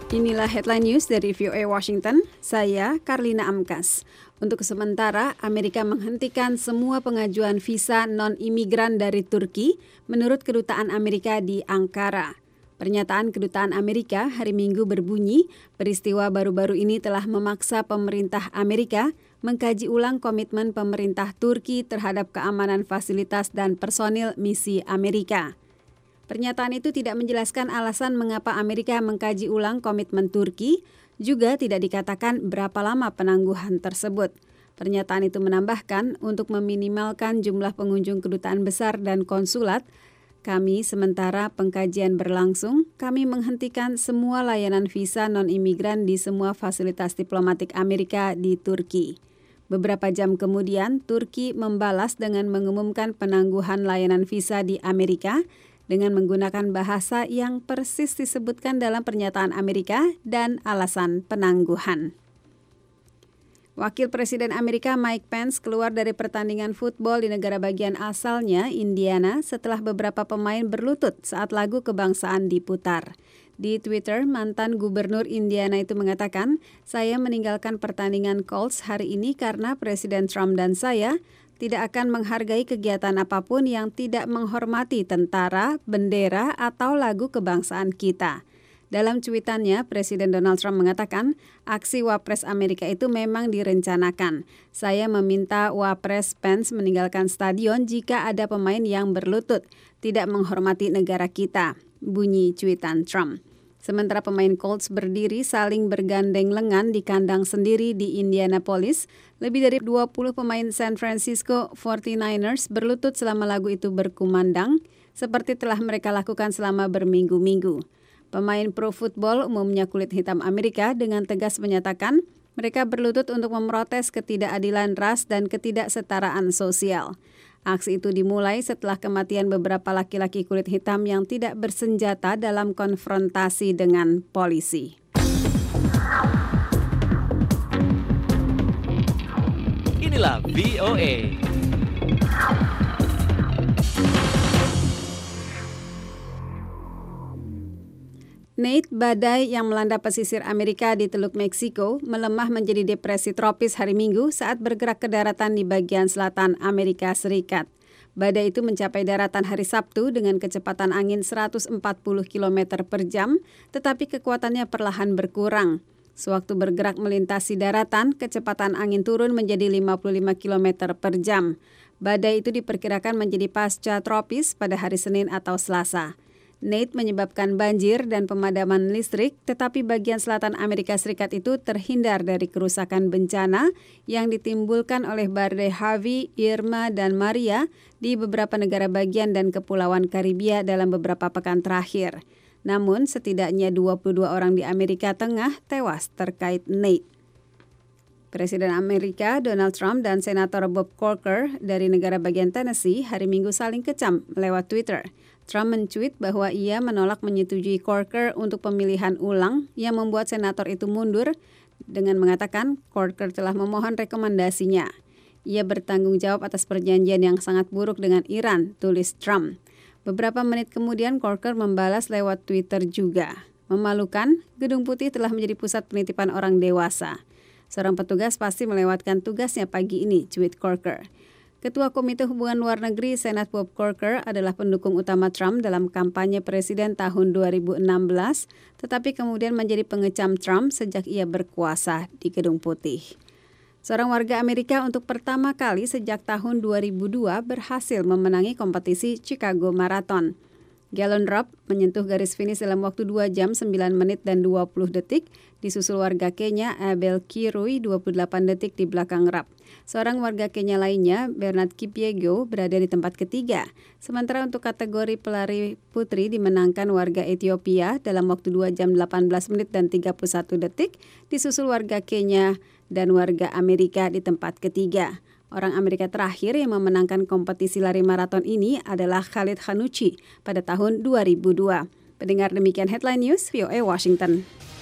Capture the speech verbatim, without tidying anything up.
Inilah headline news dari V O A Washington, saya Karlina Amkas. Untuk sementara, Amerika menghentikan semua pengajuan visa non-imigran dari Turki menurut Kedutaan Amerika di Ankara. Pernyataan Kedutaan Amerika hari Minggu berbunyi, peristiwa baru-baru ini telah memaksa pemerintah Amerika mengkaji ulang komitmen pemerintah Turki terhadap keamanan fasilitas dan personil misi Amerika. Pernyataan itu tidak menjelaskan alasan mengapa Amerika mengkaji ulang komitmen Turki, juga tidak dikatakan berapa lama penangguhan tersebut. Pernyataan itu menambahkan untuk meminimalkan jumlah pengunjung kedutaan besar dan konsulat, kami sementara pengkajian berlangsung, kami menghentikan semua layanan visa non-imigran di semua fasilitas diplomatik Amerika di Turki. Beberapa jam kemudian, Turki membalas dengan mengumumkan penangguhan layanan visa di Amerika dengan menggunakan bahasa yang persis disebutkan dalam pernyataan Amerika dan alasan penangguhan. Wakil Presiden Amerika Mike Pence keluar dari pertandingan football di negara bagian asalnya, Indiana, setelah beberapa pemain berlutut saat lagu kebangsaan diputar. Di Twitter, mantan gubernur Indiana itu mengatakan, saya meninggalkan pertandingan Colts hari ini karena Presiden Trump dan saya tidak akan menghargai kegiatan apapun yang tidak menghormati tentara, bendera, atau lagu kebangsaan kita. Dalam cuitannya, Presiden Donald Trump mengatakan, aksi Wapres Amerika itu memang direncanakan. Saya meminta Wapres Pence meninggalkan stadion jika ada pemain yang berlutut, tidak menghormati negara kita, bunyi cuitan Trump. Sementara pemain Colts berdiri saling bergandeng lengan di kandang sendiri di Indianapolis, lebih dari dua puluh pemain San Francisco forty-niners berlutut selama lagu itu berkumandang, seperti telah mereka lakukan selama berminggu-minggu. Pemain pro football umumnya kulit hitam Amerika dengan tegas menyatakan mereka berlutut untuk memprotes ketidakadilan ras dan ketidaksetaraan sosial. Aksi itu dimulai setelah kematian beberapa laki-laki kulit hitam yang tidak bersenjata dalam konfrontasi dengan polisi. Inilah V O A. Nate, badai yang melanda pesisir Amerika di Teluk Meksiko, melemah menjadi depresi tropis hari Minggu saat bergerak ke daratan di bagian selatan Amerika Serikat. Badai itu mencapai daratan hari Sabtu dengan kecepatan angin seratus empat puluh kilometer per jam, tetapi kekuatannya perlahan berkurang. Sewaktu bergerak melintasi daratan, kecepatan angin turun menjadi lima puluh lima kilometer per jam. Badai itu diperkirakan menjadi pasca tropis pada hari Senin atau Selasa. Nate menyebabkan banjir dan pemadaman listrik, tetapi bagian selatan Amerika Serikat itu terhindar dari kerusakan bencana yang ditimbulkan oleh badai Harvey, Irma, dan Maria di beberapa negara bagian dan kepulauan Karibia dalam beberapa pekan terakhir. Namun, setidaknya dua puluh dua orang di Amerika Tengah tewas terkait Nate. Presiden Amerika Donald Trump dan Senator Bob Corker dari negara bagian Tennessee hari Minggu saling kecam lewat Twitter. Trump mencuit bahwa ia menolak menyetujui Corker untuk pemilihan ulang yang membuat senator itu mundur dengan mengatakan Corker telah memohon rekomendasinya. Ia bertanggung jawab atas perjanjian yang sangat buruk dengan Iran, tulis Trump. Beberapa menit kemudian Corker membalas lewat Twitter juga. Memalukan, Gedung Putih telah menjadi pusat penitipan orang dewasa. Seorang petugas pasti melewatkan tugasnya pagi ini, tweet Corker. Ketua Komite Hubungan Luar Negeri Senat Bob Corker adalah pendukung utama Trump dalam kampanye presiden tahun dua ribu enam belas, tetapi kemudian menjadi pengecam Trump sejak ia berkuasa di Gedung Putih. Seorang warga Amerika untuk pertama kali sejak tahun dua ribu dua berhasil memenangi kompetisi Chicago Marathon. Galen Rupp menyentuh garis finish dalam waktu dua jam sembilan menit dan dua puluh detik, disusul warga Kenya Abel Kirui dua puluh delapan detik di belakang Rupp. Seorang warga Kenya lainnya, Bernard Kipyego, berada di tempat ketiga. Sementara untuk kategori pelari putri dimenangkan warga Ethiopia dalam waktu dua jam delapan belas menit dan tiga puluh satu detik, disusul warga Kenya dan warga Amerika di tempat ketiga. Orang Amerika terakhir yang memenangkan kompetisi lari maraton ini adalah Khalid Khanuchi pada tahun dua ribu dua. Pendengar, demikian headline news V O A Washington.